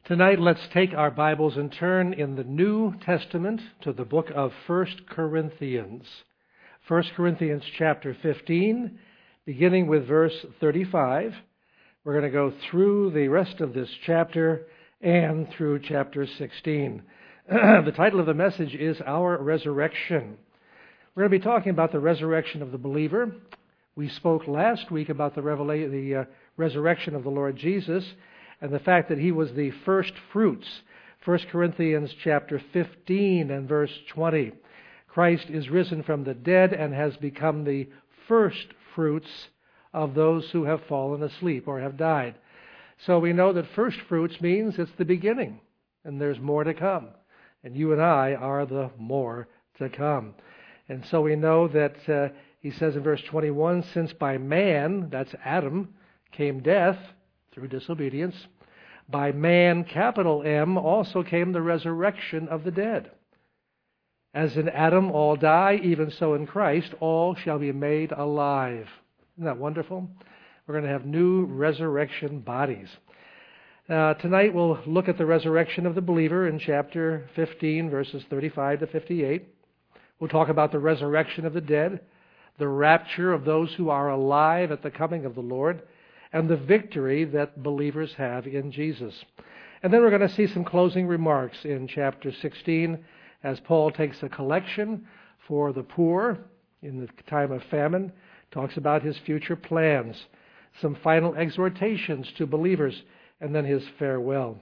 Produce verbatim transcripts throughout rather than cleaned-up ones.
Tonight, let's take our Bibles and turn in the New Testament to the book of First Corinthians. First Corinthians chapter fifteen, beginning with verse thirty-five. We're going to go through the rest of this chapter and through chapter sixteen. The title of the message is Our Resurrection. We're going to be talking about the resurrection of the believer. We spoke last week about the, revela- the uh, resurrection of the Lord Jesus, and the fact that he was the first fruits. First Corinthians chapter fifteen and verse twenty. Christ is risen from the dead and has become the first fruits of those who have fallen asleep or have died. So we know that first fruits means it's the beginning, and there's more to come. And you and I are the more to come. And so we know that uh, he says in verse twenty-one, since by man, that's Adam, came death, through disobedience, by man, capital M, also came the resurrection of the dead. As in Adam all die, even so in Christ all shall be made alive. Isn't that wonderful? We're going to have new resurrection bodies. Uh, tonight we'll look at the resurrection of the believer in chapter fifteen, verses thirty-five to fifty-eight. We'll talk about the resurrection of the dead, the rapture of those who are alive at the coming of the Lord, and the victory that believers have in Jesus. And then we're going to see some closing remarks in chapter sixteen as Paul takes a collection for the poor in the time of famine, talks about his future plans, some final exhortations to believers, and then his farewell.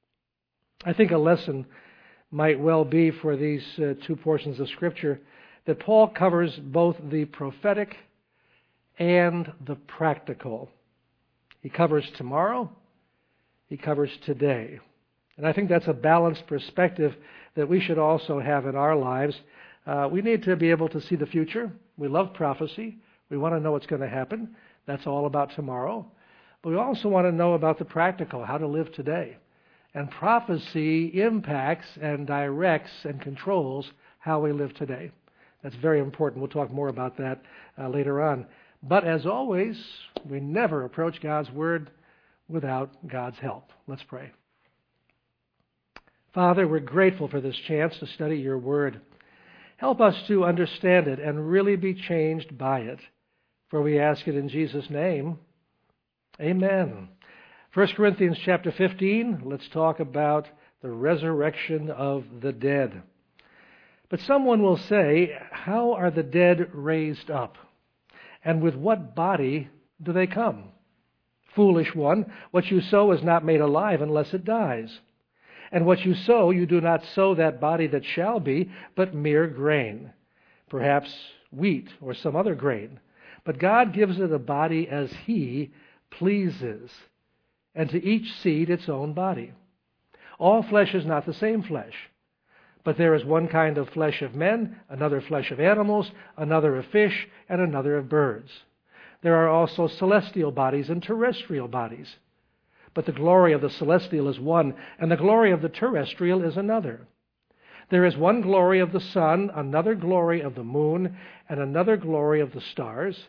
I think a lesson might well be for these uh, two portions of Scripture that Paul covers both the prophetic and the practical. He covers tomorrow, he covers today. And I think that's a balanced perspective that we should also have in our lives. Uh, we need to be able to see the future. We love prophecy. We want to know what's going to happen. That's all about tomorrow. But we also want to know about the practical, how to live today. And prophecy impacts and directs and controls how we live today. That's very important. We'll talk more about that uh, later on. But as always, we never approach God's Word without God's help. Let's pray. Father, we're grateful for this chance to study your Word. Help us to understand it and really be changed by it. For we ask it in Jesus' name. Amen. First Corinthians chapter fifteen, let's talk about the resurrection of the dead. But someone will say, how are the dead raised up? And with what body do they come? Foolish one, what you sow is not made alive unless it dies. And what you sow, you do not sow that body that shall be, but mere grain, perhaps wheat or some other grain. But God gives it a body as He pleases, and to each seed its own body. All flesh is not the same flesh. But there is one kind of flesh of men, another flesh of animals, another of fish, and another of birds. There are also celestial bodies and terrestrial bodies. But the glory of the celestial is one, and the glory of the terrestrial is another. There is one glory of the sun, another glory of the moon, and another glory of the stars.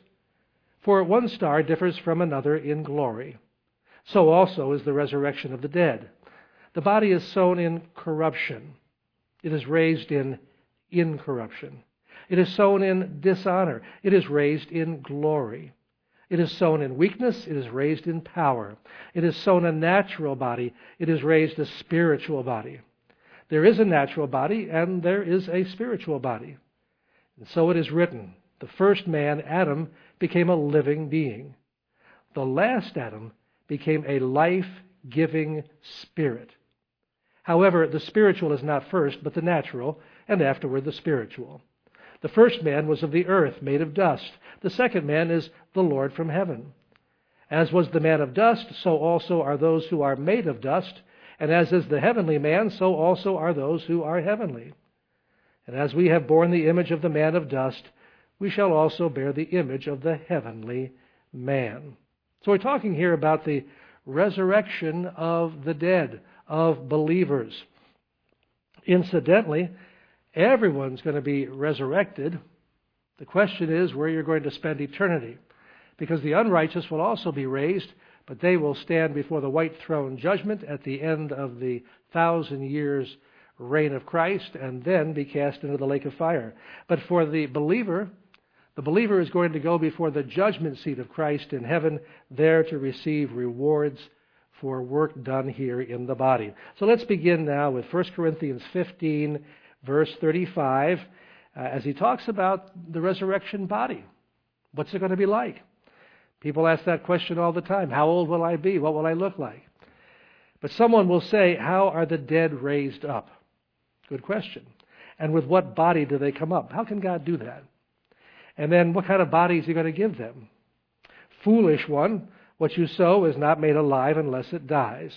For one star differs from another in glory. So also is the resurrection of the dead. The body is sown in corruption. It is raised in incorruption. It is sown in dishonor. It is raised in glory. It is sown in weakness. It is raised in power. It is sown a natural body. It is raised a spiritual body. There is a natural body and there is a spiritual body. And so it is written, the first man, Adam, became a living being. The last Adam became a life-giving spirit. However, the spiritual is not first, but the natural, and afterward the spiritual. The first man was of the earth, made of dust. The second man is the Lord from heaven. As was the man of dust, so also are those who are made of dust. And as is the heavenly man, so also are those who are heavenly. And as we have borne the image of the man of dust, we shall also bear the image of the heavenly man. So we're talking here about the resurrection of the dead, of believers. Incidentally, everyone's going to be resurrected. The question is where you're going to spend eternity, because the unrighteous will also be raised, but they will stand before the white throne judgment at the end of the thousand years reign of Christ, and then be cast into the lake of fire. But for the believer, the believer is going to go before the judgment seat of Christ in heaven, there to receive rewards for work done here in the body. So let's begin now with First Corinthians fifteen, verse thirty-five, uh, as he talks about the resurrection body. What's it going to be like? People ask that question all the time. How old will I be? What will I look like? But someone will say, how are the dead raised up? Good question. And with what body do they come up? How can God do that? And then what kind of body is he going to give them? Foolish one, what you sow is not made alive unless it dies.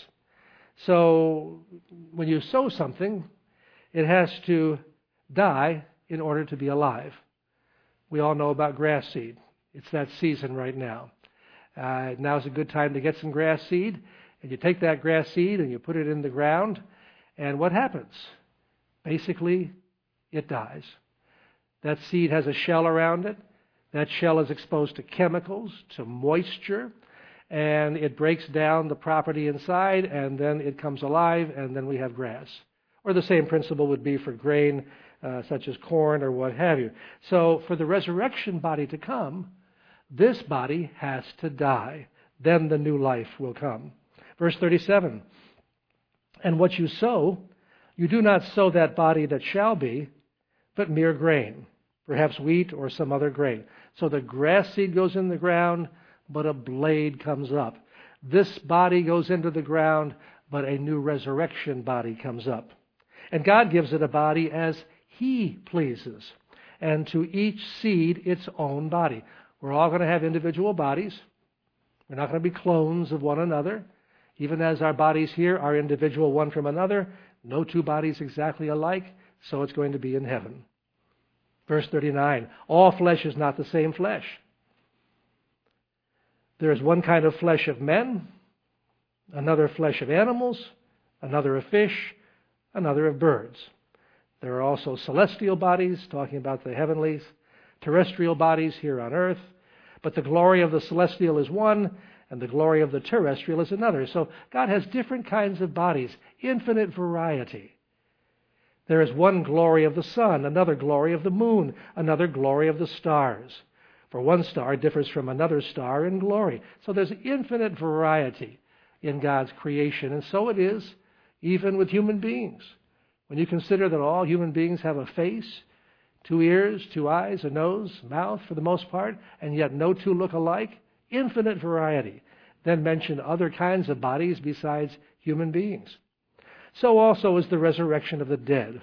So when you sow something, it has to die in order to be alive. We all know about grass seed. It's that season right now. Uh, now's a good time to get some grass seed. And you take that grass seed and you put it in the ground. And what happens? Basically, it dies. That seed has a shell around it. That shell is exposed to chemicals, to moisture, and it breaks down the property inside, and then it comes alive, and then we have grass. Or the same principle would be for grain, uh, such as corn or what have you. So for the resurrection body to come, this body has to die. Then the new life will come. Verse thirty-seven, and what you sow, you do not sow that body that shall be, but mere grain, perhaps wheat or some other grain. So the grass seed goes in the ground, but a blade comes up. This body goes into the ground, but a new resurrection body comes up. And God gives it a body as He pleases, and to each seed its own body. We're all going to have individual bodies. We're not going to be clones of one another. Even as our bodies here are individual one from another, no two bodies exactly alike, so it's going to be in heaven. Verse thirty-nine, all flesh is not the same flesh. There is one kind of flesh of men, another flesh of animals, another of fish, another of birds. There are also celestial bodies, talking about the heavenlies, terrestrial bodies here on earth, but the glory of the celestial is one, and the glory of the terrestrial is another. So God has different kinds of bodies, infinite variety. There is one glory of the sun, another glory of the moon, another glory of the stars. For one star differs from another star in glory. So there's infinite variety in God's creation, and so it is even with human beings. When you consider that all human beings have a face, two ears, two eyes, a nose, mouth for the most part, and yet no two look alike, infinite variety. Then mention other kinds of bodies besides human beings. So also is the resurrection of the dead.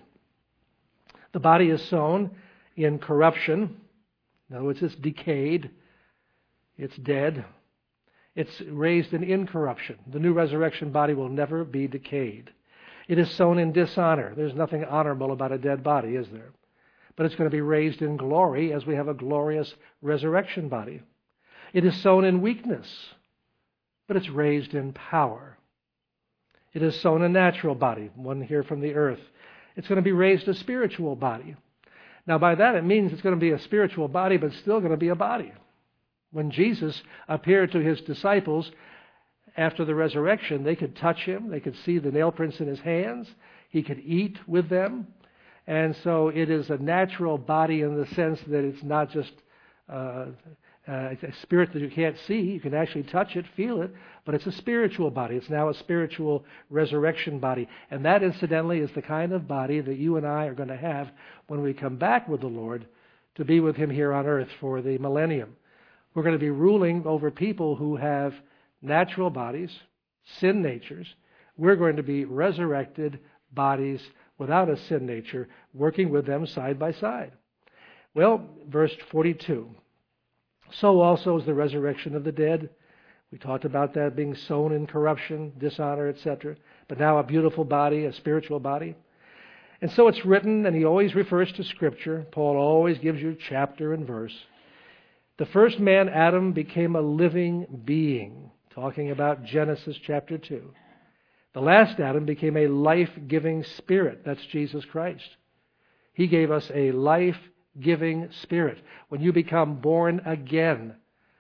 The body is sown in corruption. In other words, it's decayed. It's dead. It's raised in incorruption. The new resurrection body will never be decayed. It is sown in dishonor. There's nothing honorable about a dead body, is there? But it's going to be raised in glory as we have a glorious resurrection body. It is sown in weakness, but it's raised in power. It is sown a natural body, one here from the earth. It's going to be raised a spiritual body. Now by that it means it's going to be a spiritual body, but still going to be a body. When Jesus appeared to his disciples after the resurrection, they could touch him, they could see the nail prints in his hands, he could eat with them. And so it is a natural body in the sense that it's not just uh, uh, a spirit that you can't see. You can actually touch it, feel it, but it's a spiritual body. It's now a spiritual resurrection body. And that, incidentally, is the kind of body that you and I are going to have when we come back with the Lord to be with him here on earth for the millennium. We're going to be ruling over people who have natural bodies, sin natures. We're going to be resurrected bodies without a sin nature, working with them side by side. Well, verse forty-two. So also is the resurrection of the dead. We talked about that being sown in corruption, dishonor, et cetera. But now a beautiful body, a spiritual body. And so it's written, and he always refers to Scripture. Paul always gives you chapter and verse. The first man, Adam, became a living being, talking about Genesis chapter two. The last Adam became a life-giving spirit. That's Jesus Christ. He gave us a life-giving spirit. When you become born again,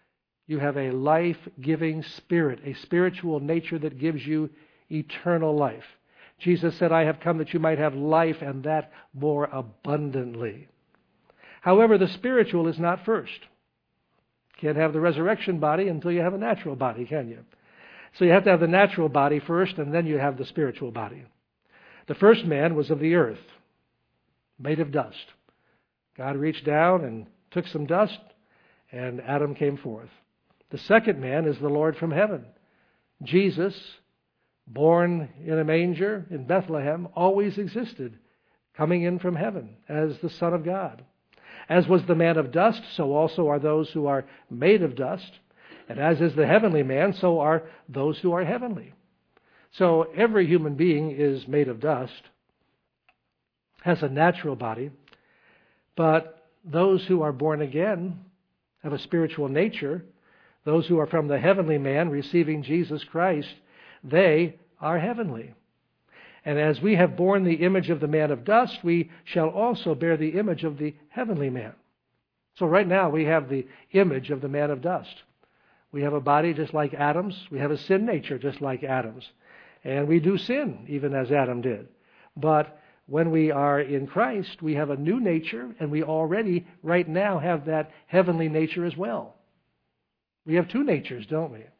You have a life-giving spirit, a spiritual nature that gives you eternal life. Jesus said, I have come that you might have life and that more abundantly. However, the spiritual is not first. You can't have the resurrection body until you have a natural body, can you? So you have to have the natural body first, and then you have the spiritual body. The first man was of the earth, made of dust. God reached down and took some dust, and Adam came forth. The second man is the Lord from heaven. Jesus, born in a manger in Bethlehem, always existed, coming in from heaven as the Son of God. As was the man of dust, so also are those who are made of dust. And as is the heavenly man, so are those who are heavenly. So every human being is made of dust, has a natural body, but those who are born again have a spiritual nature. Those who are from the heavenly man receiving Jesus Christ, they are heavenly. And as we have borne the image of the man of dust, we shall also bear the image of the heavenly man. So right now we have the image of the man of dust. We have a body just like Adam's. We have a sin nature just like Adam's. And we do sin, even as Adam did. But when we are in Christ, we have a new nature, and we already, right now, have that heavenly nature as well. We have two natures, don't we?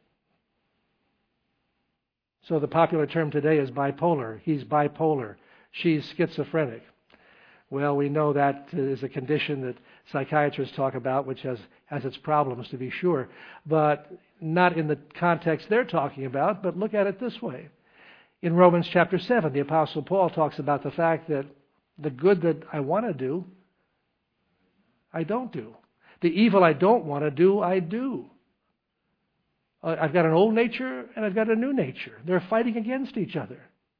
So the popular term today is bipolar. He's bipolar. She's schizophrenic. Well, we know that is a condition that psychiatrists talk about, which has, has its problems, to be sure, but not in the context they're talking about. But look at it this way. In Romans chapter seven, the Apostle Paul talks about the fact that the good that I want to do, I don't do. The evil I don't want to do, I do. I've got an old nature and I've got a new nature. They're fighting against each other.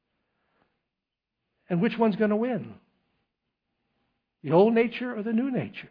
And which one's going to win? The old nature or the new nature?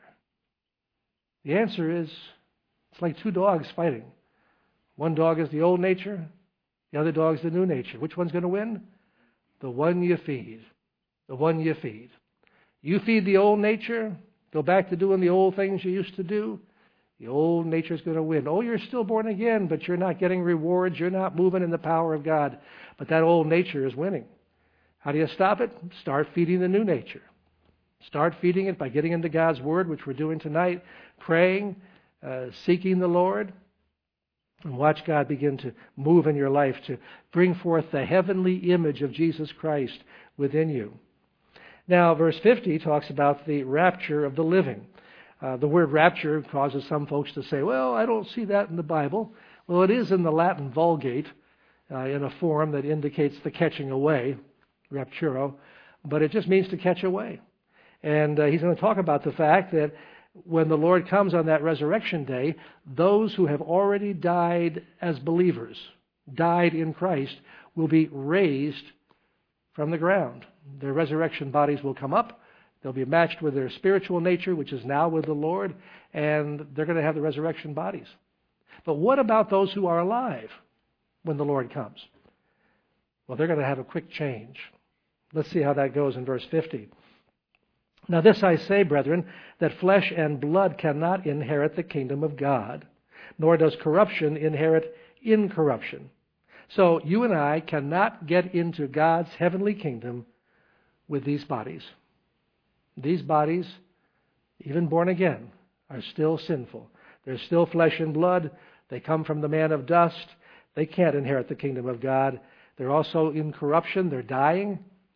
The answer is, it's like two dogs fighting. One dog is the old nature, the other dog is the new nature. Which one's going to win? The one you feed. The one you feed. You feed the old nature, go back to doing the old things you used to do, the old nature is going to win. Oh, you're still born again, but you're not getting rewards. You're not moving in the power of God. But that old nature is winning. How do you stop it? Start feeding the new nature. Start feeding it by getting into God's Word, which we're doing tonight, praying, uh, seeking the Lord, and watch God begin to move in your life to bring forth the heavenly image of Jesus Christ within you. Now, verse fifty talks about the rapture of the living. Uh, the word rapture causes some folks to say, well, I don't see that in the Bible. Well, it is in the Latin Vulgate uh, in a form that indicates the catching away, rapturo, but it just means to catch away. And uh, he's going to talk about the fact that when the Lord comes on that resurrection day, those who have already died as believers, died in Christ, will be raised from the ground. Their resurrection bodies will come up. They'll be matched with their spiritual nature, which is now with the Lord, and they're going to have the resurrection bodies. But what about those who are alive when the Lord comes? Well, they're going to have a quick change. Let's see how that goes in verse fifty. Now this I say, brethren, that flesh and blood cannot inherit the kingdom of God, nor does corruption inherit incorruption. So you and I cannot get into God's heavenly kingdom with these bodies. These bodies, even born again, are still sinful. They're still flesh and blood. They come from the man of dust. They can't inherit the kingdom of God. They're also in corruption. They're dying.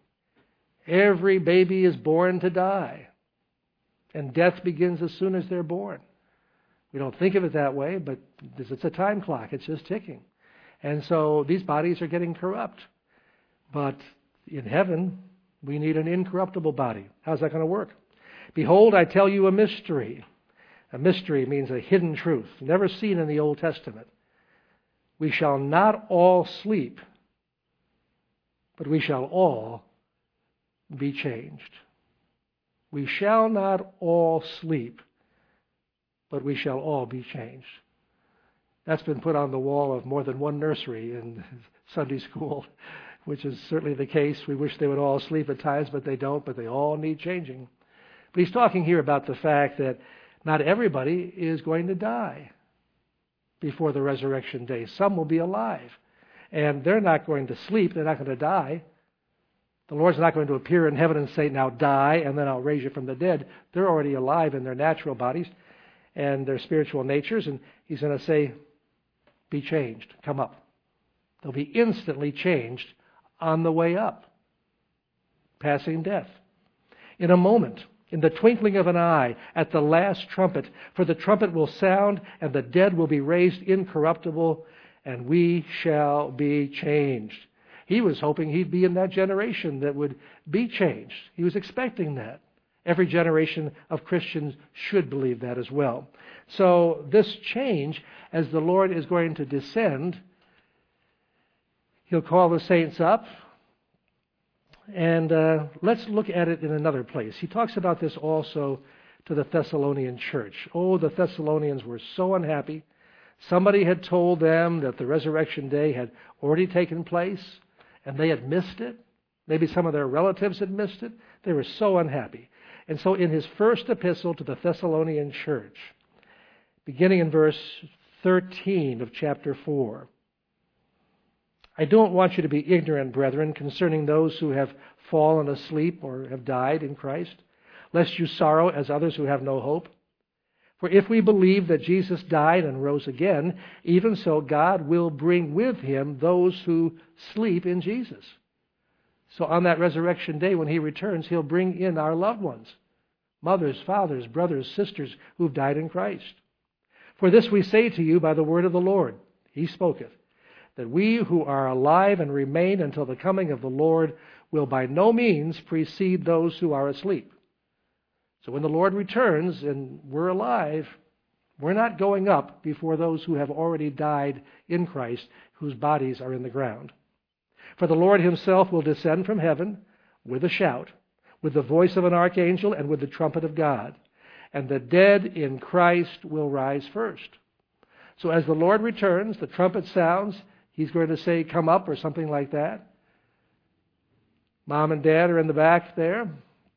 Every baby is born to die. And death begins as soon as they're born. We don't think of it that way, but it's a time clock. It's just ticking. And so these bodies are getting corrupt. But in heaven, we need an incorruptible body. How's that going to work? Behold, I tell you a mystery. A mystery means a hidden truth, never seen in the Old Testament. We shall not all sleep, but we shall all be changed. We shall not all sleep, but we shall all be changed. That's been put on the wall of more than one nursery in Sunday school, which is certainly the case. We wish they would all sleep at times, but they don't, but they all need changing. But he's talking here about the fact that not everybody is going to die, before the resurrection day. Some will be alive. And they're not going to sleep. They're not going to die. The Lord's not going to appear in heaven and say, now die, and then I'll raise you from the dead. They're already alive in their natural bodies and their spiritual natures. And He's going to say, be changed. Come up. They'll be instantly changed on the way up, passing death. In a moment, in the twinkling of an eye, at the last trumpet, for the trumpet will sound, and the dead will be raised incorruptible, and we shall be changed. He was hoping he'd be in that generation that would be changed. He was expecting that. Every generation of Christians should believe that as well. So this change, as the Lord is going to descend, He'll call the saints up. And uh, let's look at it in another place. He talks about this also to the Thessalonian church. Oh, the Thessalonians were so unhappy. Somebody had told them that the resurrection day had already taken place, and they had missed it. Maybe some of their relatives had missed it. They were so unhappy. And so in his first epistle to the Thessalonian church, beginning in verse thirteen of chapter four, I don't want you to be ignorant, brethren, concerning those who have fallen asleep or have died in Christ, lest you sorrow as others who have no hope. For if we believe that Jesus died and rose again, even so God will bring with Him those who sleep in Jesus. So on that resurrection day when He returns, He'll bring in our loved ones, mothers, fathers, brothers, sisters who've died in Christ. For this we say to you by the word of the Lord, He spoketh, that we who are alive and remain until the coming of the Lord will by no means precede those who are asleep. So when the Lord returns and we're alive, we're not going up before those who have already died in Christ, whose bodies are in the ground. For the Lord Himself will descend from heaven with a shout, with the voice of an archangel, and with the trumpet of God. And the dead in Christ will rise first. So as the Lord returns, the trumpet sounds, He's going to say, come up, or something like that. Mom and Dad are in the back there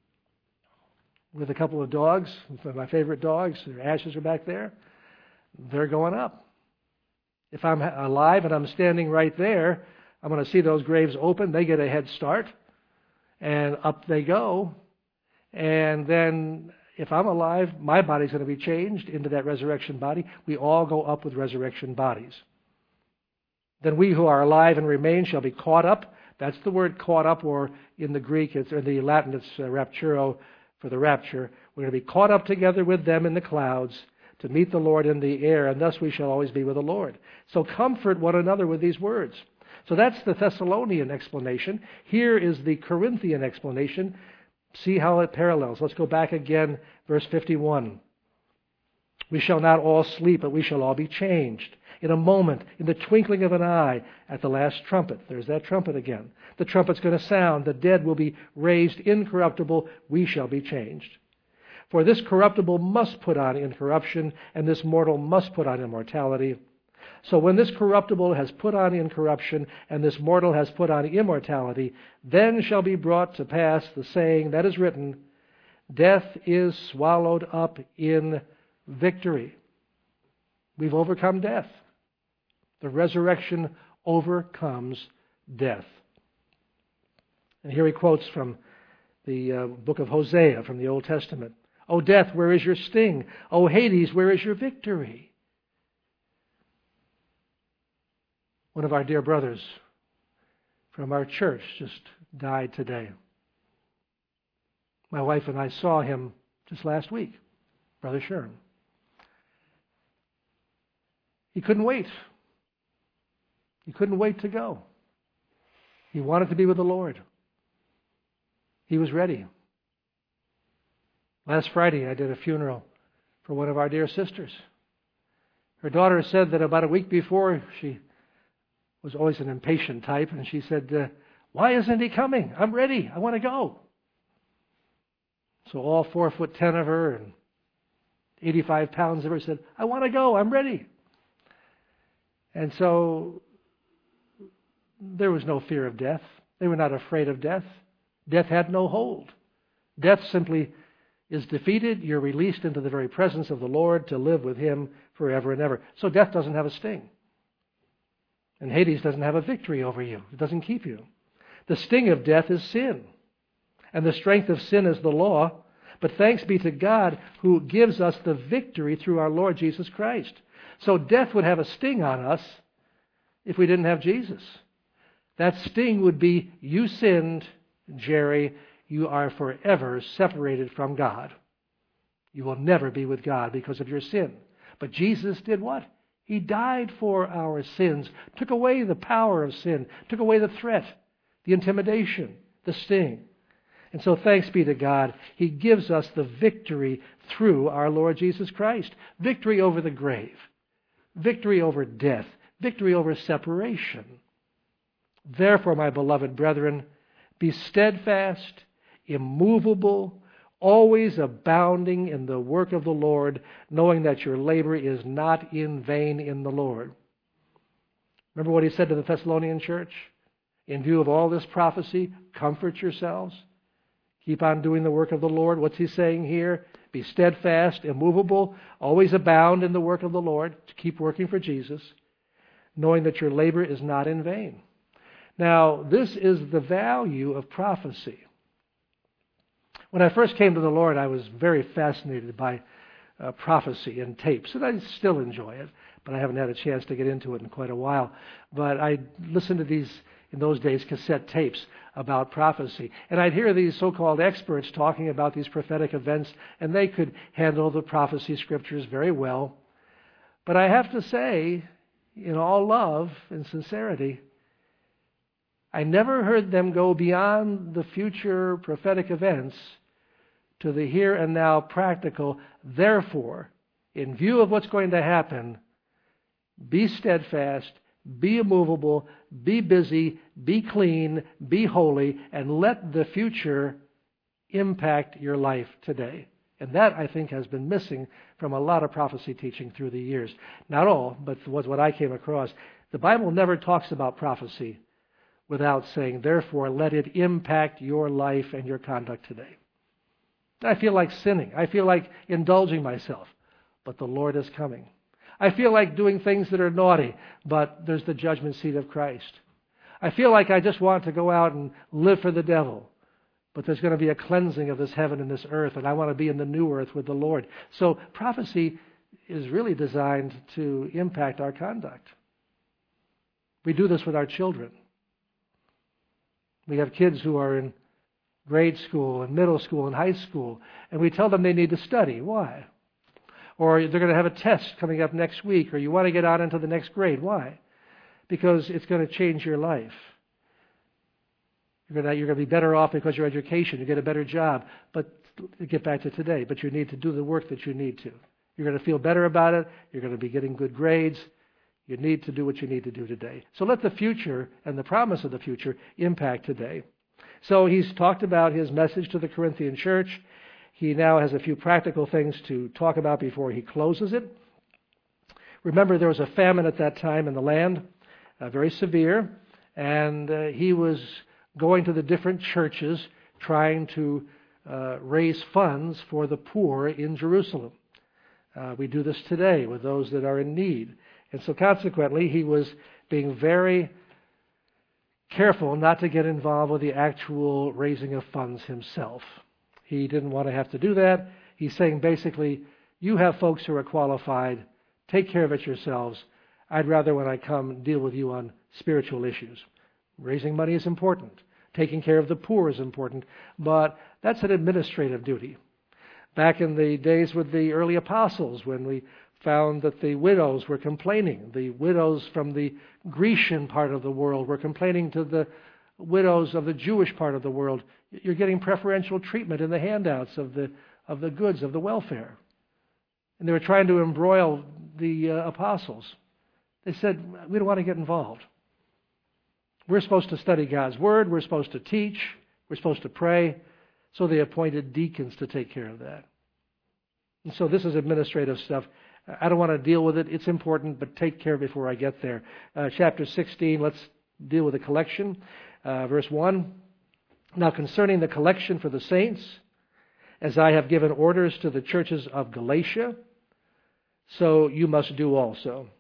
with a couple of dogs, my favorite dogs. Their ashes are back there. They're going up. If I'm alive and I'm standing right there, I'm going to see those graves open. They get a head start, and up they go. And then if I'm alive, my body's going to be changed into that resurrection body. We all go up with resurrection bodies. Then we who are alive and remain shall be caught up. That's the word caught up, or in the Greek, it's, or the Latin, it's uh, rapturo for the rapture. We're going to be caught up together with them in the clouds to meet the Lord in the air, and thus we shall always be with the Lord. So comfort one another with these words. So that's the Thessalonian explanation. Here is the Corinthian explanation. See how it parallels. Let's go back again, verse fifty-one. We shall not all sleep, but we shall all be changed. In a moment, in the twinkling of an eye, at the last trumpet. There's that trumpet again. The trumpet's going to sound. The dead will be raised incorruptible. We shall be changed. For this corruptible must put on incorruption, and this mortal must put on immortality. So when this corruptible has put on incorruption, and this mortal has put on immortality, then shall be brought to pass the saying that is written, death is swallowed up in victory. We've overcome death. The resurrection overcomes death. And here he quotes from the uh, book of Hosea from the Old Testament. O death, where is your sting? O Hades, where is your victory? One of our dear brothers from our church just died today. My wife and I saw him just last week, Brother Sherm. He couldn't wait. He couldn't wait to go. He wanted to be with the Lord. He was ready. Last Friday, I did a funeral for one of our dear sisters. Her daughter said that about a week before, she was always an impatient type, and she said, uh, why isn't he coming? I'm ready. I want to go. So all four foot ten of her and eighty-five pounds of her said, I want to go. I'm ready. And so there was no fear of death. They were not afraid of death. Death had no hold. Death simply is defeated. You're released into the very presence of the Lord to live with Him forever and ever. So death doesn't have a sting. And Hades doesn't have a victory over you. It doesn't keep you. The sting of death is sin. And the strength of sin is the law. But thanks be to God who gives us the victory through our Lord Jesus Christ. So death would have a sting on us if we didn't have Jesus. That sting would be, you sinned, Jerry. You are forever separated from God. You will never be with God because of your sin. But Jesus did what? He died for our sins, took away the power of sin, took away the threat, the intimidation, the sting. And so thanks be to God, He gives us the victory through our Lord Jesus Christ. Victory over the grave, victory over death, victory over separation. Therefore, my beloved brethren, be steadfast, immovable, always abounding in the work of the Lord, knowing that your labor is not in vain in the Lord. Remember what he said to the Thessalonian church? In view of all this prophecy, comfort yourselves. Keep on doing the work of the Lord. What's he saying here? Be steadfast, immovable, always abound in the work of the Lord, to keep working for Jesus, knowing that your labor is not in vain. Now, this is the value of prophecy. When I first came to the Lord, I was very fascinated by uh, prophecy and tapes, and I still enjoy it, but I haven't had a chance to get into it in quite a while. But I listened to these, in those days, cassette tapes about prophecy, and I'd hear these so-called experts talking about these prophetic events, and they could handle the prophecy scriptures very well. But I have to say, in all love and sincerity, I never heard them go beyond the future prophetic events to the here and now practical. Therefore, in view of what's going to happen, be steadfast, be immovable, be busy, be clean, be holy, and let the future impact your life today. And that, I think, has been missing from a lot of prophecy teaching through the years. Not all, but was what I came across. The Bible never talks about prophecy without saying, therefore, let it impact your life and your conduct today. I feel like sinning. I feel like indulging myself, but the Lord is coming. I feel like doing things that are naughty, but there's the judgment seat of Christ. I feel like I just want to go out and live for the devil, but there's going to be a cleansing of this heaven and this earth, and I want to be in the new earth with the Lord. So prophecy is really designed to impact our conduct. We do this with our children. We have kids who are in grade school and middle school and high school, and we tell them they need to study. Why? Or they're going to have a test coming up next week, or you want to get out into the next grade. Why? Because it's going to change your life. You're going to, you're going to be better off because of your education. You get a better job. But get back to today. But you need to do the work that you need to. You're going to feel better about it. You're going to be getting good grades. You need to do what you need to do today. So let the future and the promise of the future impact today. So he's talked about his message to the Corinthian church. He now has a few practical things to talk about before he closes it. Remember, there was a famine at that time in the land, uh, very severe, and uh, he was going to the different churches trying to uh, raise funds for the poor in Jerusalem. Uh, we do this today with those that are in need. And so consequently, he was being very careful not to get involved with the actual raising of funds himself. He didn't want to have to do that. He's saying basically, you have folks who are qualified. Take care of it yourselves. I'd rather when I come deal with you on spiritual issues. Raising money is important. Taking care of the poor is important. But that's an administrative duty. Back in the days with the early apostles, when we found that the widows were complaining, the widows from the Grecian part of the world were complaining to the widows of the Jewish part of the world, you're getting preferential treatment in the handouts of the of the goods, of the welfare. And they were trying to embroil the uh, apostles. They said, we don't want to get involved. We're supposed to study God's Word. We're supposed to teach. We're supposed to pray. So they appointed deacons to take care of that. And so this is administrative stuff. I don't want to deal with it. It's important, but take care before I get there. Uh, chapter sixteen, let's deal with the collection. Uh, verse one, now concerning the collection for the saints, as I have given orders to the churches of Galatia, so you must do also.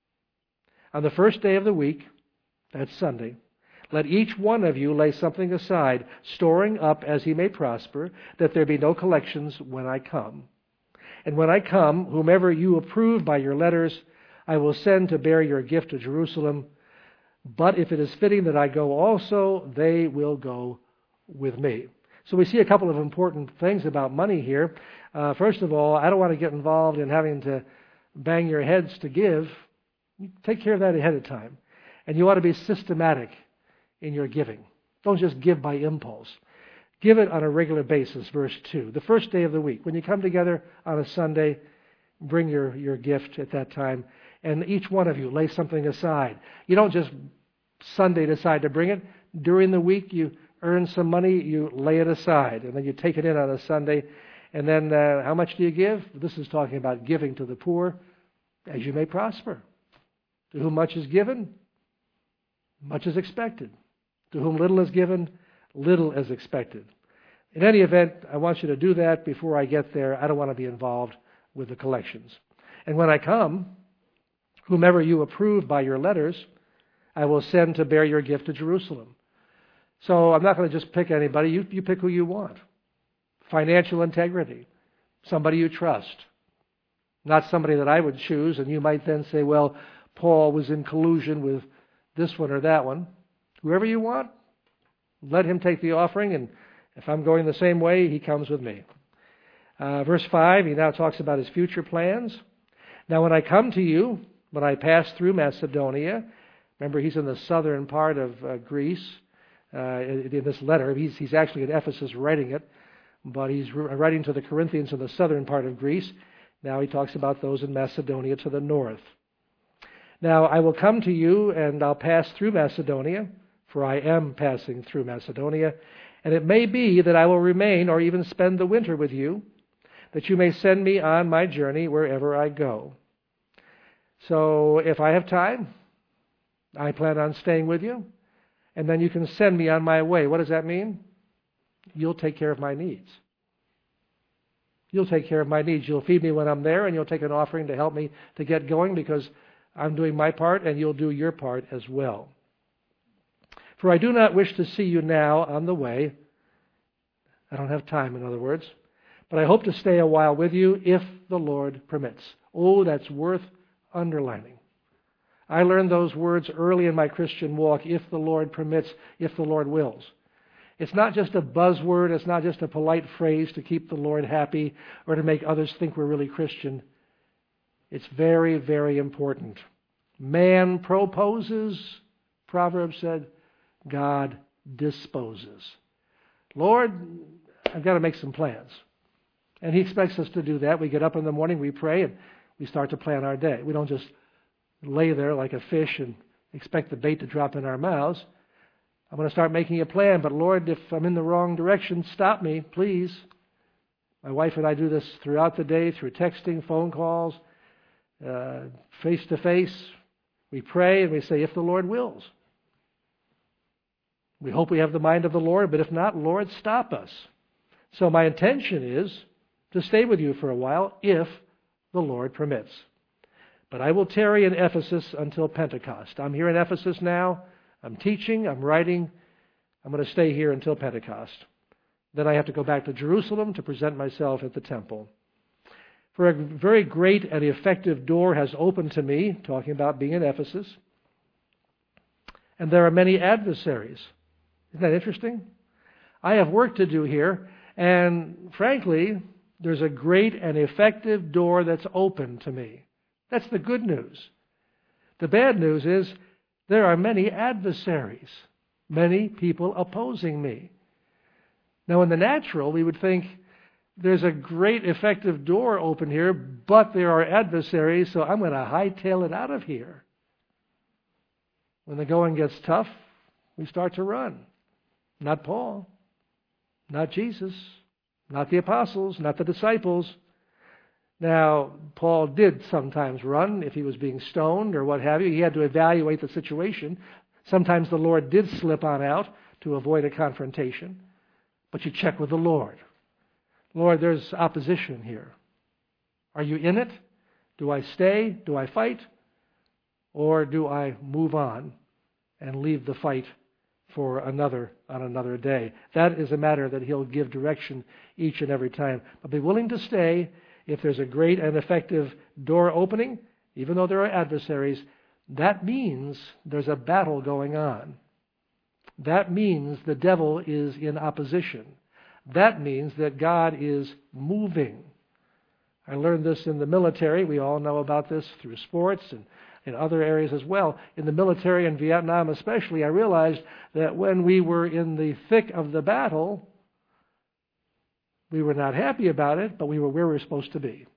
On the first day of the week, that's Sunday, let each one of you lay something aside, storing up as he may prosper, that there be no collections when I come. And when I come, whomever you approve by your letters, I will send to bear your gift to Jerusalem. But if it is fitting that I go also, they will go with me. So we see a couple of important things about money here. Uh, first of all, I don't want to get involved in having to bang your heads to give. Take care of that ahead of time. And you ought to be systematic in your giving. Don't just give by impulse. Give it on a regular basis, verse two. The first day of the week. When you come together on a Sunday, bring your, your gift at that time. And each one of you lay something aside. You don't just Sunday decide to bring it. During the week, you earn some money, you lay it aside. And then you take it in on a Sunday. And then uh, how much do you give? This is talking about giving to the poor as you may prosper. To whom much is given, much is expected. To whom little is given, little is expected. In any event, I want you to do that before I get there. I don't want to be involved with the collections. And when I come, whomever you approve by your letters, I will send to bear your gift to Jerusalem. So I'm not going to just pick anybody. You, you pick who you want. Financial integrity. Somebody you trust. Not somebody that I would choose, and you might then say, well, Paul was in collusion with this one or that one. Whoever you want, let him take the offering, and if I'm going the same way, he comes with me. Uh, verse five, he now talks about his future plans. Now when I come to you, when I pass through Macedonia, remember he's in the southern part of uh, Greece, uh, in this letter. He's, he's actually in Ephesus writing it, but he's writing to the Corinthians in the southern part of Greece. Now he talks about those in Macedonia to the north. Now I will come to you, and I'll pass through Macedonia, for I am passing through Macedonia, and it may be that I will remain or even spend the winter with you, that you may send me on my journey wherever I go. So if I have time, I plan on staying with you, and then you can send me on my way. What does that mean? You'll take care of my needs. You'll take care of my needs. You'll feed me when I'm there, and you'll take an offering to help me to get going, because I'm doing my part, and you'll do your part as well. For I do not wish to see you now on the way. I don't have time, in other words. But I hope to stay a while with you if the Lord permits. Oh, that's worth underlining. I learned those words early in my Christian walk, if the Lord permits, if the Lord wills. It's not just a buzzword. It's not just a polite phrase to keep the Lord happy or to make others think we're really Christian. It's very, very important. Man proposes, Proverbs said, God disposes. Lord, I've got to make some plans. And He expects us to do that. We get up in the morning, we pray, and we start to plan our day. We don't just lay there like a fish and expect the bait to drop in our mouths. I'm going to start making a plan, but Lord, if I'm in the wrong direction, stop me, please. My wife and I do this throughout the day, through texting, phone calls, uh, face-to-face. We pray and we say, if the Lord wills. We hope we have the mind of the Lord, but if not, Lord, stop us. So my intention is to stay with you for a while, if the Lord permits. But I will tarry in Ephesus until Pentecost. I'm here in Ephesus now. I'm teaching, I'm writing. I'm going to stay here until Pentecost. Then I have to go back to Jerusalem to present myself at the temple. For a very great and effective door has opened to me, talking about being in Ephesus. And there are many adversaries. Isn't that interesting? I have work to do here, and frankly, there's a great and effective door that's open to me. That's the good news. The bad news is there are many adversaries, many people opposing me. Now, in the natural, we would think there's a great effective door open here, but there are adversaries, so I'm going to hightail it out of here. When the going gets tough, we start to run. Not Paul, not Jesus, not the apostles, not the disciples. Now, Paul did sometimes run if he was being stoned or what have you. He had to evaluate the situation. Sometimes the Lord did slip on out to avoid a confrontation. But you check with the Lord. Lord, there's opposition here. Are you in it? Do I stay? Do I fight? Or do I move on and leave the fight for another on another day? That is a matter that he'll give direction each and every time. But be willing to stay if there's a great and effective door opening, even though there are adversaries. That means there's a battle going on. That means the devil is in opposition. That means that God is moving. I learned this in the military. We all know about this through sports and in other areas as well. In the military in Vietnam especially, I realized that when we were in the thick of the battle, we were not happy about it, but we were where we were supposed to be.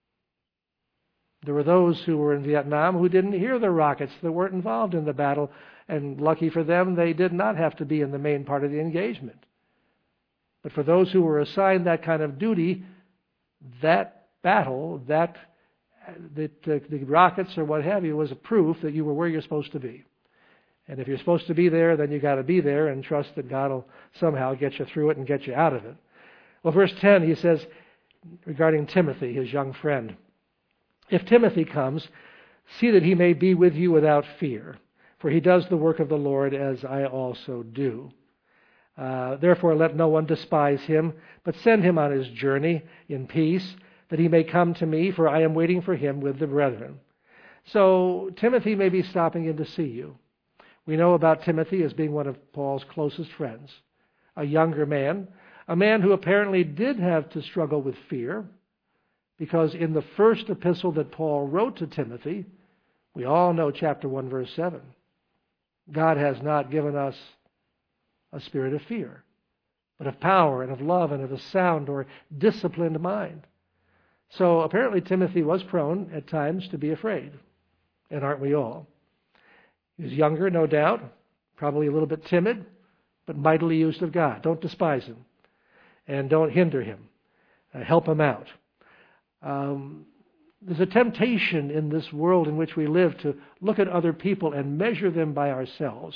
There were those who were in Vietnam who didn't hear the rockets, that weren't involved in the battle, and lucky for them, they did not have to be in the main part of the engagement. But for those who were assigned that kind of duty, that battle, that the, the, the rockets or what have you, was a proof that you were where you're supposed to be. And if you're supposed to be there, then you got to be there and trust that God will somehow get you through it and get you out of it. Well, verse ten, he says, regarding Timothy, his young friend, if Timothy comes, see that he may be with you without fear, for he does the work of the Lord as I also do. Uh, therefore, let no one despise him, but send him on his journey in peace, that he may come to me, for I am waiting for him with the brethren. So Timothy may be stopping in to see you. We know about Timothy as being one of Paul's closest friends, a younger man, a man who apparently did have to struggle with fear, because in the first epistle that Paul wrote to Timothy, we all know chapter one, verse seven, God has not given us a spirit of fear, but of power and of love and of a sound or disciplined mind. So apparently Timothy was prone at times to be afraid, and aren't we all? He was younger, no doubt, probably a little bit timid, but mightily used of God. Don't despise him, and don't hinder him. Uh, help him out. Um, there's a temptation in this world in which we live to look at other people and measure them by ourselves.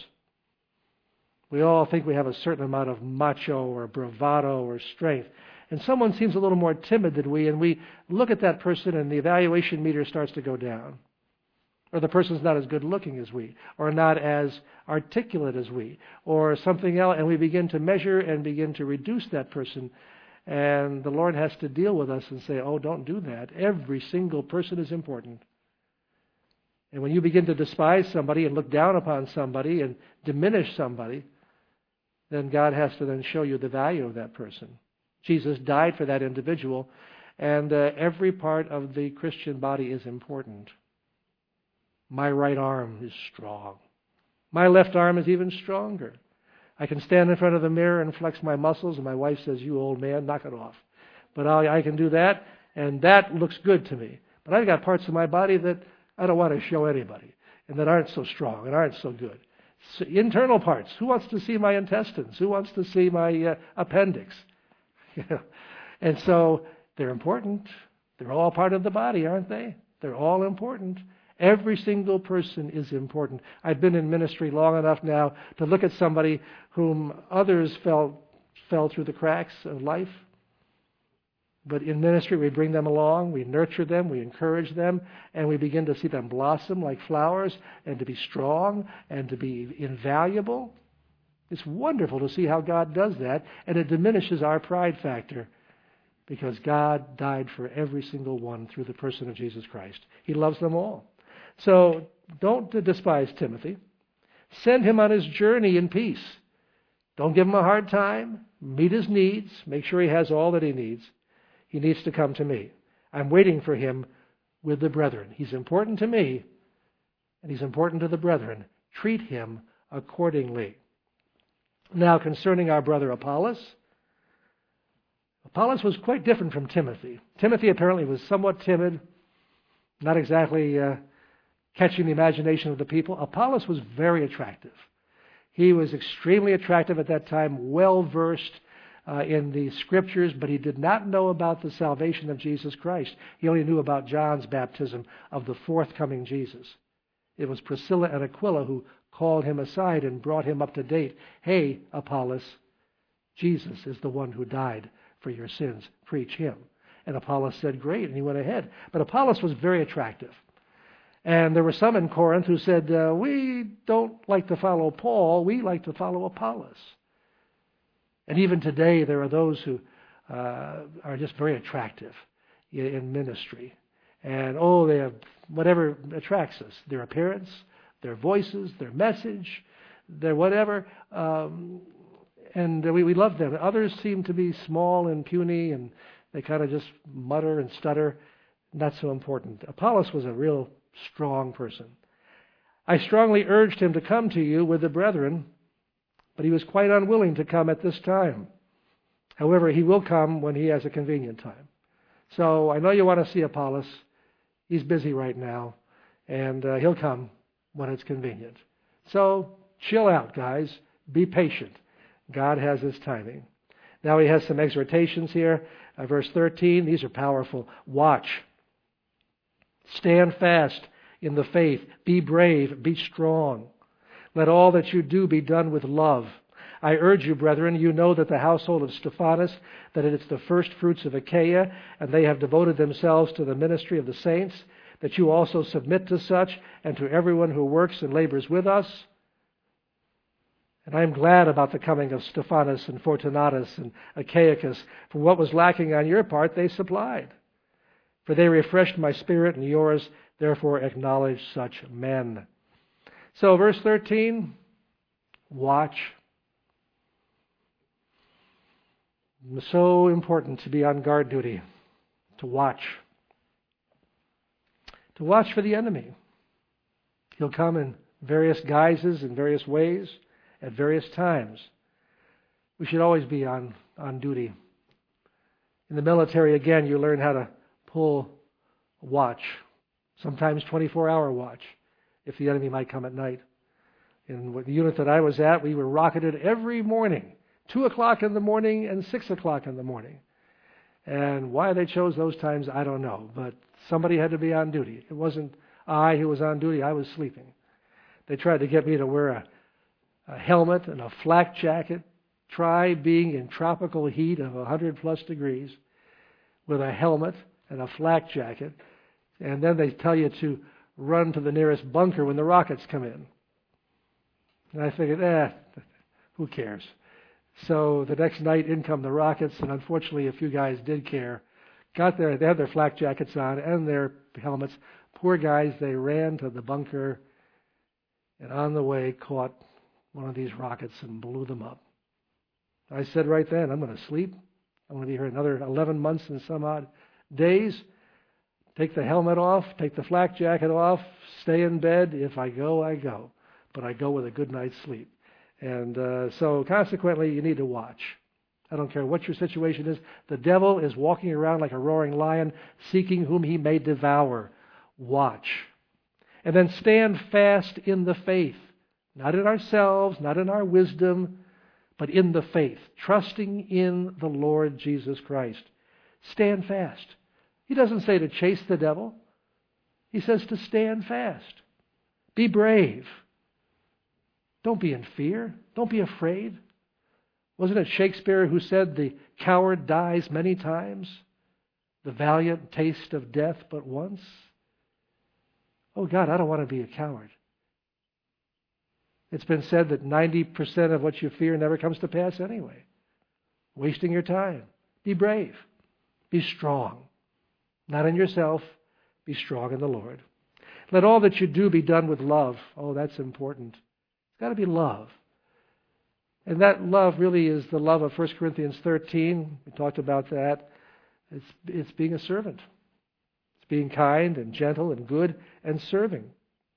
We all think we have a certain amount of macho or bravado or strength. And someone seems a little more timid than we, and we look at that person and the evaluation meter starts to go down. Or the person's not as good looking as we, or not as articulate as we, or something else, and we begin to measure and begin to reduce that person. And the Lord has to deal with us and say, oh, don't do that. Every single person is important. And when you begin to despise somebody and look down upon somebody and diminish somebody, then God has to then show you the value of that person. Jesus died for that individual, and uh, every part of the Christian body is important. My right arm is strong. My left arm is even stronger. I can stand in front of the mirror and flex my muscles, and my wife says, you old man, knock it off. But I, I can do that, and that looks good to me. But I've got parts of my body that I don't want to show anybody, and that aren't so strong and aren't so good. So internal parts. Who wants to see my intestines? Who wants to see my uh, appendix? You know? And so they're important. They're all part of the body, aren't they? They're all important. Every single person is important. I've been in ministry long enough now to look at somebody whom others fell, fell through the cracks of life. But in ministry, we bring them along, we nurture them, we encourage them, and we begin to see them blossom like flowers and to be strong and to be invaluable. It's wonderful to see how God does that, and it diminishes our pride factor because God died for every single one through the person of Jesus Christ. He loves them all. So don't despise Timothy. Send him on his journey in peace. Don't give him a hard time. Meet his needs. Make sure he has all that he needs. He needs to come to me. I'm waiting for him with the brethren. He's important to me, and he's important to the brethren. Treat him accordingly. Now, concerning our brother Apollos, Apollos was quite different from Timothy. Timothy apparently was somewhat timid, not exactly uh, catching the imagination of the people. Apollos was very attractive. He was extremely attractive at that time, well-versed uh, in the Scriptures, but he did not know about the salvation of Jesus Christ. He only knew about John's baptism of the forthcoming Jesus. It was Priscilla and Aquila who called him aside and brought him up to date. Hey, Apollos, Jesus is the one who died for your sins. Preach him. And Apollos said, great, and he went ahead. But Apollos was very attractive. And there were some in Corinth who said, uh, we don't like to follow Paul, we like to follow Apollos. And even today there are those who uh, are just very attractive in, in ministry. And oh, they have whatever attracts us, their appearance, their voices, their message, their whatever. Um, and we, we love them. Others seem to be small and puny, and they kind of just mutter and stutter. Not so important. Apollos was a real strong person. I strongly urged him to come to you with the brethren, but he was quite unwilling to come at this time. However, he will come when he has a convenient time. So I know you want to see Apollos. He's busy right now, and uh, he'll come when it's convenient. So chill out, guys. Be patient. God has his timing. Now he has some exhortations here. Uh, verse thirteen, these are powerful. Watch. Stand fast in the faith. Be brave. Be strong. Let all that you do be done with love. I urge you, brethren, you know that the household of Stephanas, that it is the first fruits of Achaia, and they have devoted themselves to the ministry of the saints, that you also submit to such, and to everyone who works and labors with us. And I am glad about the coming of Stephanas and Fortunatus and Achaicus, for what was lacking on your part they supplied. For they refreshed my spirit and yours, therefore acknowledge such men. So verse thirteen, watch. It's so important to be on guard duty, to watch. To watch for the enemy. He'll come in various guises, in various ways, at various times. We should always be on, on duty. In the military, again, you learn how to pull a watch, sometimes twenty-four hour watch, if the enemy might come at night. In the unit that I was at, we were rocketed every morning, two o'clock in the morning and six o'clock in the morning. And why they chose those times, I don't know, but somebody had to be on duty. It wasn't I who was on duty, I was sleeping. They tried to get me to wear a, a helmet and a flak jacket. Try being in tropical heat of one hundred plus degrees with a helmet and a flak jacket, and then they tell you to run to the nearest bunker when the rockets come in. And I figured, eh, who cares? So the next night in come the rockets, and unfortunately a few guys did care. Got there, they had their flak jackets on and their helmets. Poor guys, they ran to the bunker and on the way caught one of these rockets and blew them up. I said right then, I'm going to sleep. I'm going to be here another eleven months and some odd days. Take the helmet off, take the flak jacket off, stay in bed. If I go, I go. But I go with a good night's sleep. And uh, so consequently, you need to watch. I don't care what your situation is. The devil is walking around like a roaring lion, seeking whom he may devour. Watch. And then stand fast in the faith. Not in ourselves, not in our wisdom, but in the faith, trusting in the Lord Jesus Christ. Stand fast. He doesn't say to chase the devil. He says to stand fast. Be brave. Don't be in fear. Don't be afraid. Wasn't it Shakespeare who said, the coward dies many times, the valiant taste of death but once? Oh God, I don't want to be a coward. It's been said that ninety percent of what you fear never comes to pass anyway. Wasting your time. Be brave. Be strong. Not in yourself. Be strong in the Lord. Let all that you do be done with love. Oh, that's important. It's got to be love. And that love really is the love of First Corinthians thirteen. We talked about that. It's, it's being a servant. It's being kind and gentle and good and serving.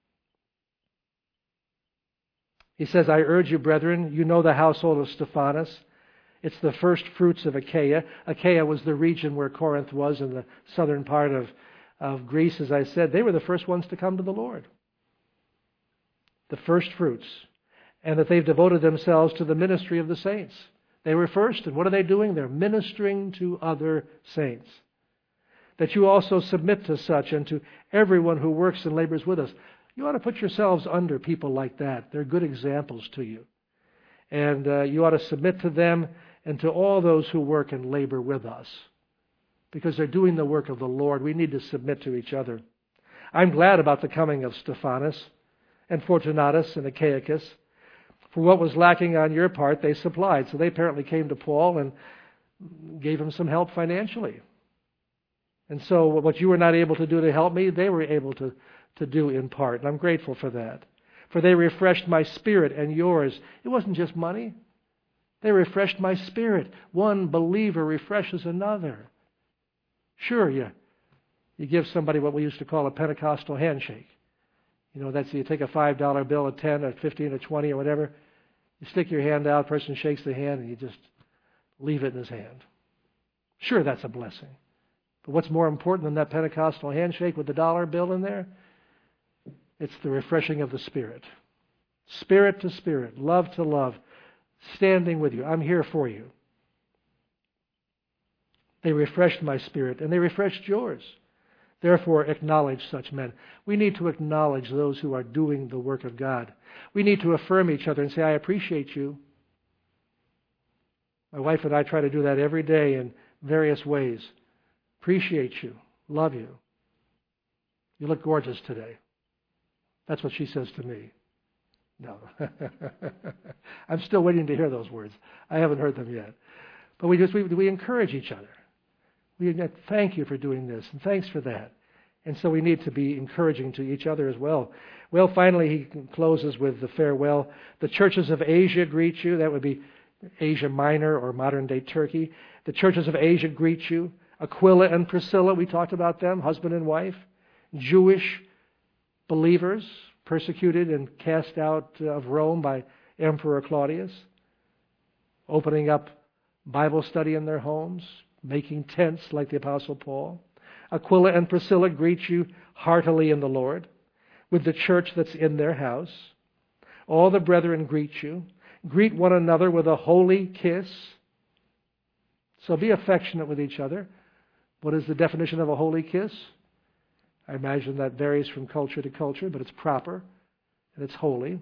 He says, I urge you, brethren, you know the household of Stephanas. It's the first fruits of Achaia. Achaia was the region where Corinth was in the southern part of, of Greece, as I said. They were the first ones to come to the Lord. The first fruits. And that they've devoted themselves to the ministry of the saints. They were first, and what are they doing? They're ministering to other saints. That you also submit to such and to everyone who works and labors with us. You ought to put yourselves under people like that. They're good examples to you. And uh, you ought to submit to them and to all those who work and labor with us. because they're doing the work of the Lord. We need to submit to each other. I'm glad about the coming of Stephanas and Fortunatus and Achaicus. For what was lacking on your part, they supplied. So they apparently came to Paul and gave him some help financially. And so what you were not able to do to help me, they were able to, to do in part. And I'm grateful for that. For they refreshed my spirit and yours. It wasn't just money. They refreshed my spirit. One believer refreshes another. Sure, you, you give somebody what we used to call a Pentecostal handshake. You know, that's you take a five dollar bill, a ten, a fifteen, a twenty, or whatever. You stick your hand out, person shakes the hand, and you just leave it in his hand. Sure, that's a blessing. But what's more important than that Pentecostal handshake with the dollar bill in there? It's the refreshing of the Spirit. Spirit to spirit, love to love, standing with you. I'm here for you. They refreshed my spirit, and they refreshed yours. Therefore, acknowledge such men. We need to acknowledge those who are doing the work of God. We need to affirm each other and say, I appreciate you. My wife and I try to do that every day in various ways. Appreciate you. Love you. You look gorgeous today. That's what she says to me. No. I'm still waiting to hear those words. I haven't heard them yet. But we just we, we encourage each other. We thank you for doing this, and thanks for that. And so we need to be encouraging to each other as well. Well, finally, he closes with the farewell. The churches of Asia greet you. That would be Asia Minor or modern-day Turkey. The churches of Asia greet you. Aquila and Priscilla, we talked about them, husband and wife. Jewish believers, persecuted and cast out of Rome by Emperor Claudius. Opening up Bible study in their homes. Making tents like the Apostle Paul. Aquila and Priscilla greet you heartily in the Lord, with the church that's in their house. All the brethren greet you. Greet one another with a holy kiss. So be affectionate with each other. What is the definition of a holy kiss? I imagine that varies from culture to culture, but it's proper and it's holy.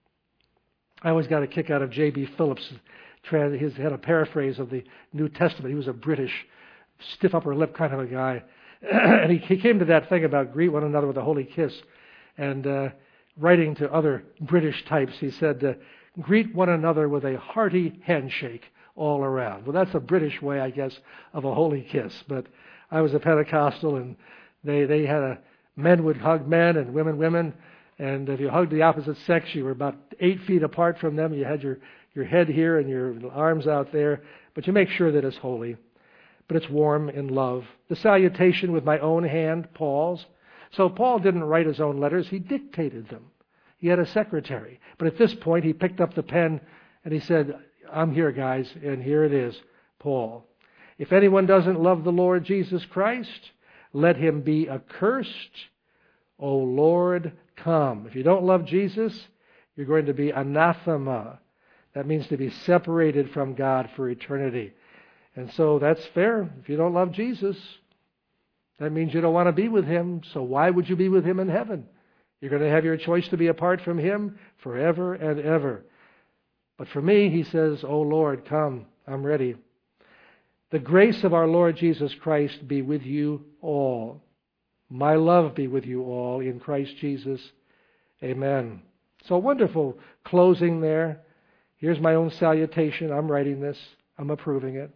I always got a kick out of J B Phillips. He had a paraphrase of the New Testament. He was a British, stiff upper lip kind of a guy. And he, he came to that thing about greet one another with a holy kiss. And uh, writing to other British types, he said, uh, greet one another with a hearty handshake all around. Well, that's a British way, I guess, of a holy kiss. But I was a Pentecostal, and they, they had a men would hug men and women women. And if you hugged the opposite sex, you were about eight feet apart from them. You had your your head here and your arms out there, but you make sure that it's holy, but it's warm in love. The salutation with my own hand, Paul's. So Paul didn't write his own letters, he dictated them. He had a secretary. But at this point, he picked up the pen and he said, I'm here, guys, and here it is, Paul. If anyone doesn't love the Lord Jesus Christ, let him be accursed. O Lord, come. If you don't love Jesus, you're going to be anathema. That means to be separated from God for eternity. And so that's fair. If you don't love Jesus, that means you don't want to be with Him. So why would you be with Him in heaven? You're going to have your choice to be apart from Him forever and ever. But for me, he says, O Lord, come, I'm ready. The grace of our Lord Jesus Christ be with you all. My love be with you all in Christ Jesus. Amen. So wonderful closing there. Here's my own salutation. I'm writing this. I'm approving it.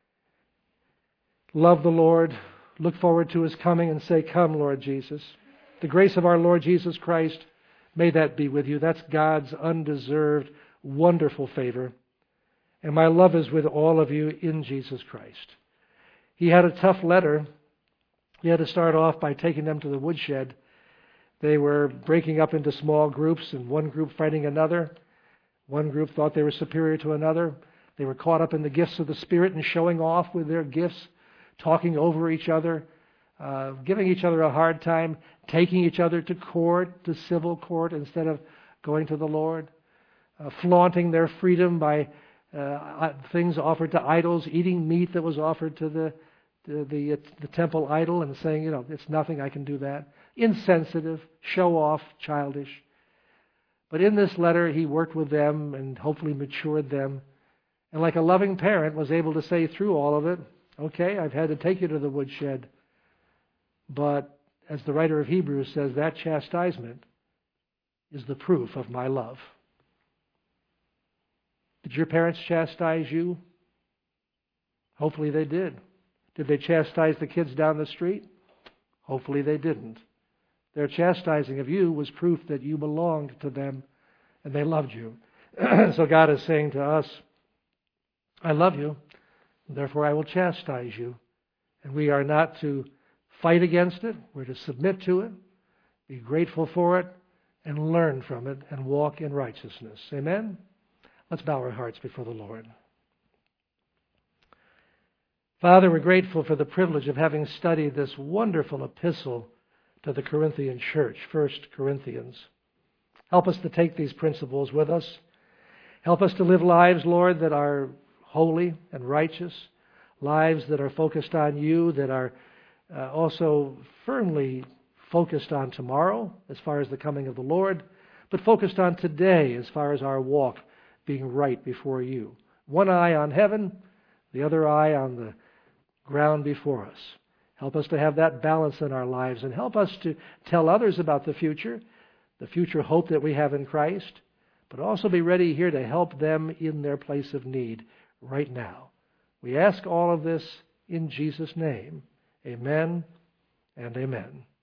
Love the Lord. Look forward to His coming and say, come, Lord Jesus. The grace of our Lord Jesus Christ, may that be with you. That's God's undeserved, wonderful favor. And my love is with all of you in Jesus Christ. He had a tough letter. He had to start off by taking them to the woodshed. They were breaking up into small groups, and one group fighting another. One group thought they were superior to another. They were caught up in the gifts of the Spirit and showing off with their gifts, talking over each other, uh, giving each other a hard time, taking each other to court, to civil court, instead of going to the Lord, uh, flaunting their freedom by uh, things offered to idols, eating meat that was offered to the the, the the temple idol, and saying, you know, it's nothing, I can do that. Insensitive, show off, childish. But in this letter, he worked with them and hopefully matured them. And like a loving parent, was able to say through all of it, Okay, I've had to take you to the woodshed, but as the writer of Hebrews says, that chastisement is the proof of my love. Did your parents chastise you? Hopefully they did. Did they chastise the kids down the street? Hopefully they didn't. Their chastising of you was proof that you belonged to them and they loved you. So God is saying to us, I love you, therefore I will chastise you. And we are not to fight against it. We're to submit to it, be grateful for it, and learn from it and walk in righteousness. Amen? Let's bow our hearts before the Lord. Father, we're grateful for the privilege of having studied this wonderful epistle to the Corinthian church, First Corinthians. Help us to take these principles with us. Help us to live lives, Lord, that are holy and righteous, lives that are focused on you, that are uh, also firmly focused on tomorrow as far as the coming of the Lord, but focused on today as far as our walk being right before you. One eye on heaven, the other eye on the ground before us. Help us to have that balance in our lives, and help us to tell others about the future, the future hope that we have in Christ, but also be ready here to help them in their place of need right now. We ask all of this in Jesus' name. Amen and amen.